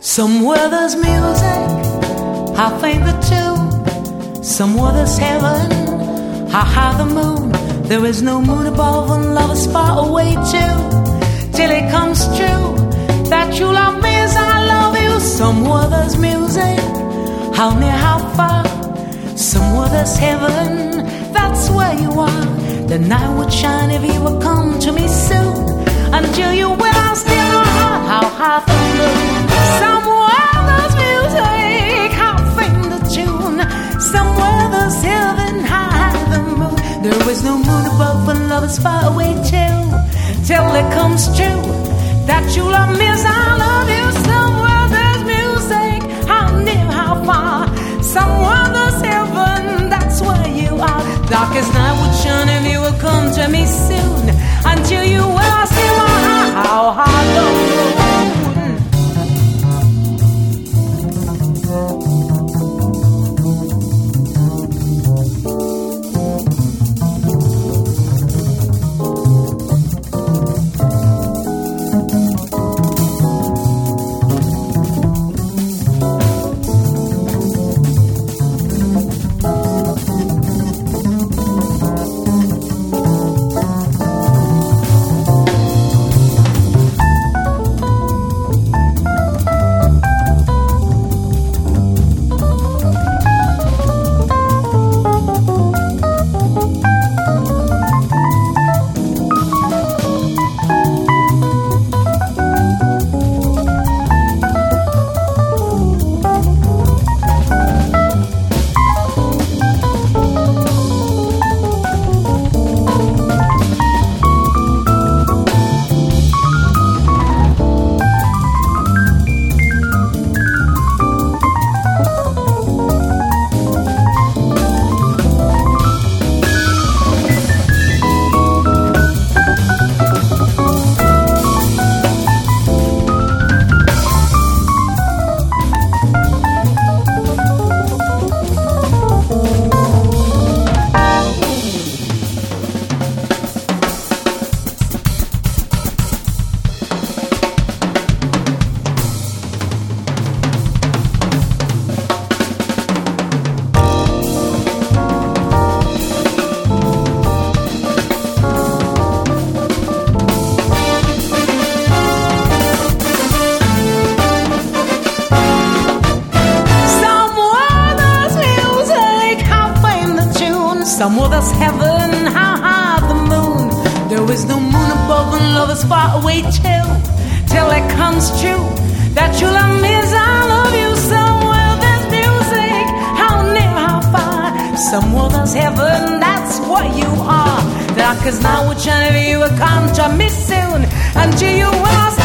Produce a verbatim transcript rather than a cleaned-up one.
Somewhere there's music, how faint the tune. Somewhere there's heaven, how high the moon. There is no moon above and love is far away too. Till it comes true that you love me as I love you. Somewhere there's music, how near, how far. Somewhere there's heaven, that's where you are. The night would shine if you would come to me soon. Until you will, I'll steal your heart, how high the moon. Somewhere there's music, how faint the tune. Somewhere there's heaven, how high the moon. There is no moon above and love is far away too. Till it comes true that you love me as I love you. Somewhere there's music, how near, how far. Somewhere there's heaven, that's where you are. Darkest night would shine if you would come to me soon. Until you will, I'll see my heart, how high the moon. Somewhere there's heaven, how high the moon. There is no moon above and love is far away till Till it comes true that you love me as I love you. Somewhere there's music, how near, how far. Somewhere there's heaven, that's what you are. Darkest night would shine if you would come to me soon. Until you will,